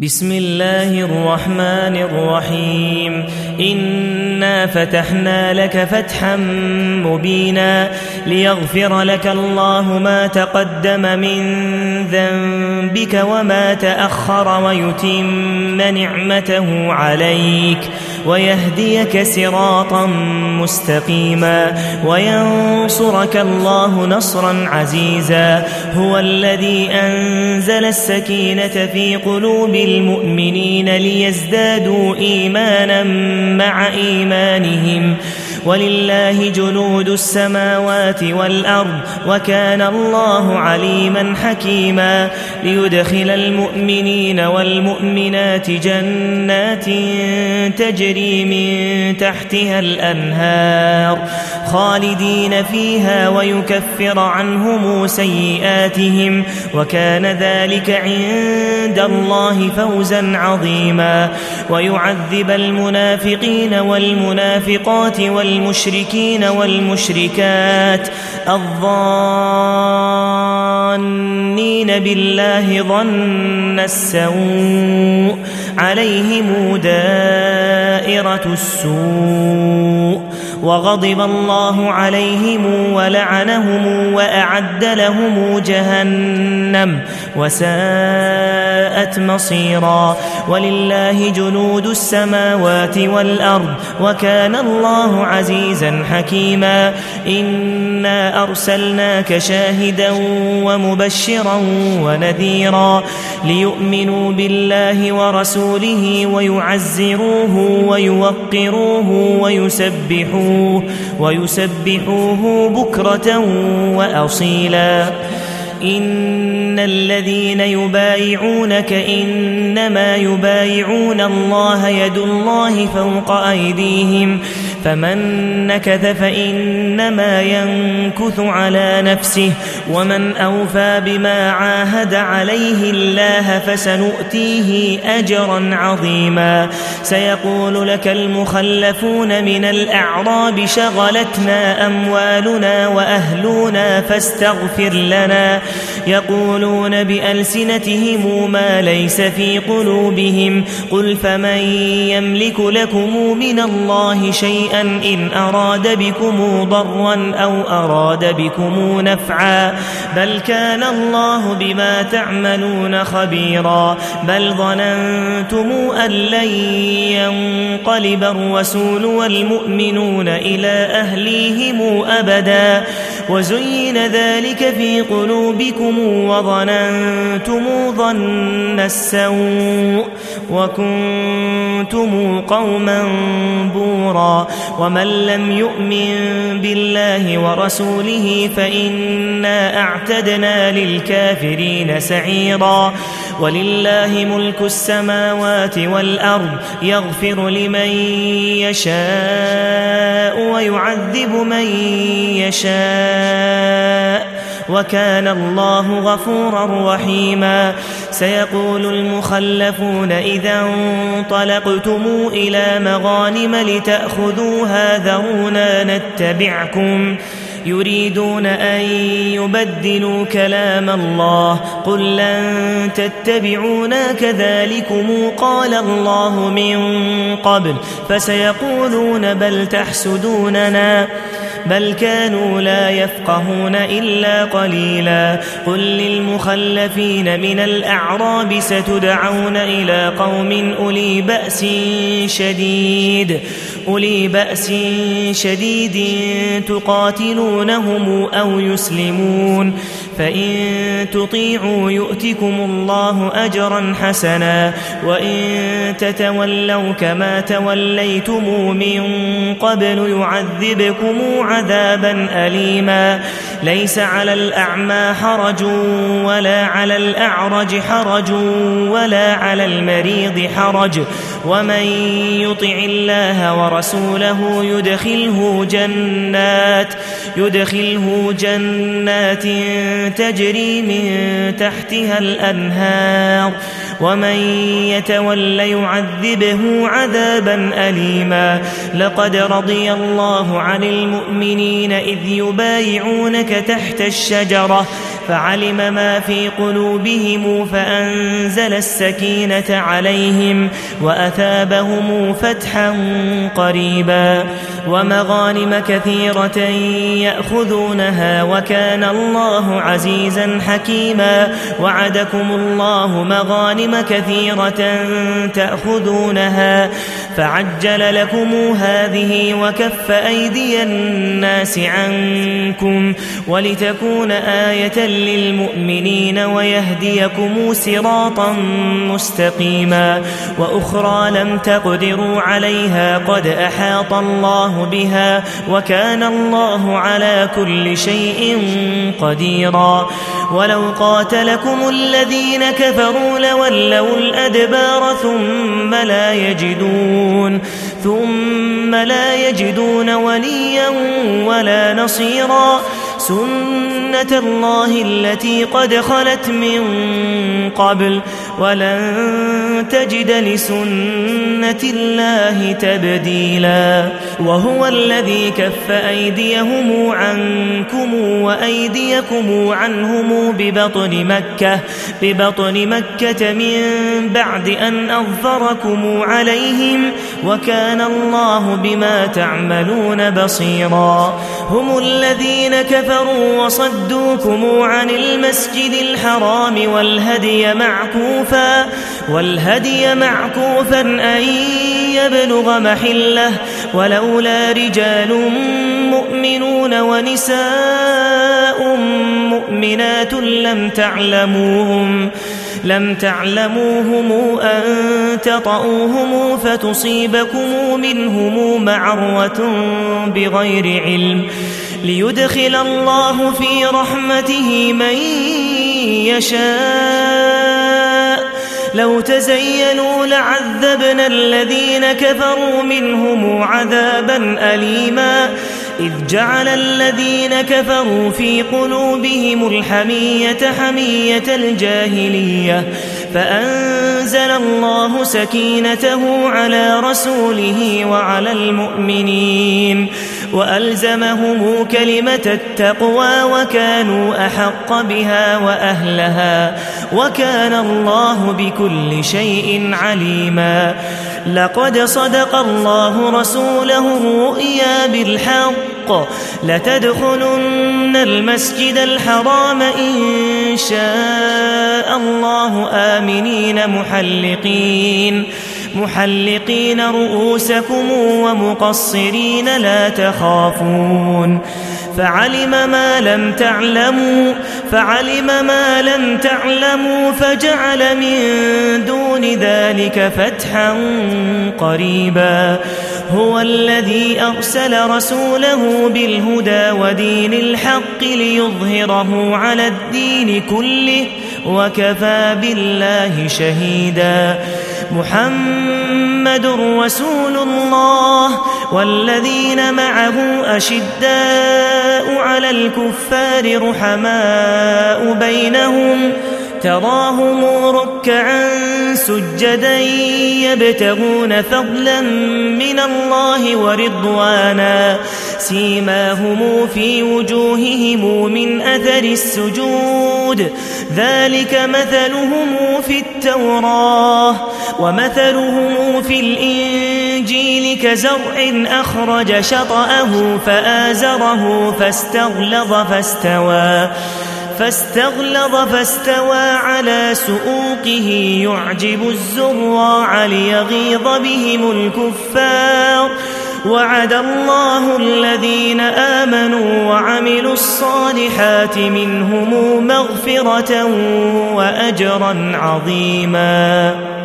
بسم الله الرحمن الرحيم إنا فتحنا لك فتحا مبينا ليغفر لك الله ما تقدم من ذنبك وما تأخر ويتم نعمته عليك ويهديك صراطا مستقيما وينصرك الله نصرا عزيزا هو الذي أنزل السكينة في قلوب المؤمنين ليزدادوا إيمانا مع إيمانهم ولله جنود السماوات والأرض وكان الله عليما حكيما ليدخل المؤمنين والمؤمنات جنات تجري من تحتها الأنهار خالدين فيها ويكفر عنهم سيئاتهم وكان ذلك عند الله فوزا عظيما ويعذب المنافقين والمنافقات والمشركين والمشركات الظانين بالله ظن السوء عليهم دائرة السوء وغضب الله عليهم ولعنهم وأعد لهم جهنم وساءت مصيرا ولله جنود السماوات والأرض وكان الله عزيزا حكيما إنا أرسلناك شاهدا ومبشرا ونذيرا ليؤمنوا بالله ورسوله ويعزروه ويوقروه ويسبحوه بكرة وأصيلا إن الذين يبايعونك إنما يبايعون الله يد الله فوق أيديهم فمن نكث فإنما ينكث على نفسه ومن أوفى بما عاهد عليه الله فسنؤتيه أجرا عظيما سيقول لك المخلفون من الأعراب شغلتنا أموالنا وأهلنا فاستغفر لنا يقولون بألسنتهم ما ليس في قلوبهم قل فمن يملك لكم من الله شيئا إن أراد بكم ضرا أو أراد بكم نفعا بل كان الله بما تعملون خبيرا بل ظننتم أن لن ينقلب الرسول والمؤمنون إلى أهليهم أبدا وزين ذلك في قلوبكم وظننتم ظن السوء وكنتم قوما بورا ومن لم يؤمن بالله ورسوله فإنا أعتدنا للكافرين سعيرا ولله ملك السماوات والأرض يغفر لمن يشاء ويعذب من يشاء وكان الله غفورا رحيما سيقول المخلفون إذا انطلقتم إلى مغانم لتأخذوها ذرونا نتبعكم يريدون أن يبدلوا كلام الله قل لن تتبعونا كذلكم قال الله من قبل فسيقولون بل تحسدوننا بل كانوا لا يفقهون إلا قليلا قل للمخلفين من الأعراب ستدعون إلى قوم أولي بأس شديد تقاتلونهم أو يسلمون فإن تطيعوا يؤتكم الله أجرا حسنا وإن تتولوا كما توليتم من قبل يعذبكم عذابا أليما ليس على الأعمى حرج ولا على الأعرج حرج ولا على المريض حرج ومن يطع الله ورسوله يدخله جنات تجري من تحتها الأنهار ومن يتول يعذبه عذابا أليما لقد رضي الله عن المؤمنين إذ يبايعونك تحت الشجرة فعلم ما في قلوبهم فأنزل السكينة عليهم وأثابهم فتحا قريبا ومغانم كثيرة يأخذونها وكان الله عزيزا حكيما وعدكم الله مغانم كثيرة تأخذونها فعجل لكم هذه وكف أيدي الناس عنكم ولتكون آية للمؤمنين ويهديكم صراطا مستقيما وأخرى لم تقدروا عليها قد أحاط الله بها وكان الله على كل شيء قديرا ولو قاتلكم الذين كفروا لولوا الأدبار ثم لا يجدون وليا ولا نصيرا سنة الله التي قد خلت من قبل ولن تجد لسنة الله تبديلا وهو الذي كف أيديهم عنكم وأيديكم عنهم ببطن مكة من بعد أن أظفركم عليهم وكان الله بما تعملون بصيرا هم الذين كفروا وصدوكم عن المسجد الحرام والهدي معكوفا أن يبلغ محله ولولا رجال مؤمنون ونساء مؤمنات لم تعلموهم أن تطؤوهم فتصيبكم منهم معرة بغير علم ليدخل الله في رحمته من يشاء لو تزينوا لعذبنا الذين كفروا منهم عذابا أليما إذ جعل الذين كفروا في قلوبهم الحمية حمية الجاهلية فأنزل الله سكينته على رسوله وعلى المؤمنين وألزمهم كلمة التقوى وكانوا أحق بها وأهلها وكان الله بكل شيء عليما لقد صدق الله رسوله الرؤيا بالحق لتدخلن المسجد الحرام إن شاء الله آمنين محلقين رؤوسكم ومقصرين لا تخافون فعلم ما لم تعلموا فجعل من دون ذلك فتحا قريبا هو الذي أرسل رسوله بالهدى ودين الحق ليظهره على الدين كله وكفى بالله شهيدا محمد رسول الله والذين معه أشداء على الكفار رحماء بينهم تراهم ركعا سجدا يبتغون فضلا من الله ورضوانا سيماهم في وجوههم من أثر السجود ذلك مثلهم في التوراة ومثلهم في الإنجيل كزرع أخرج شطأه فآزره فاستغلظ فاستوى على سؤوقه يعجب الزراع ليغيظ بهم الكفار وعد الله الذين آمنوا وعملوا الصالحات منهم مغفرة وأجرا عظيما.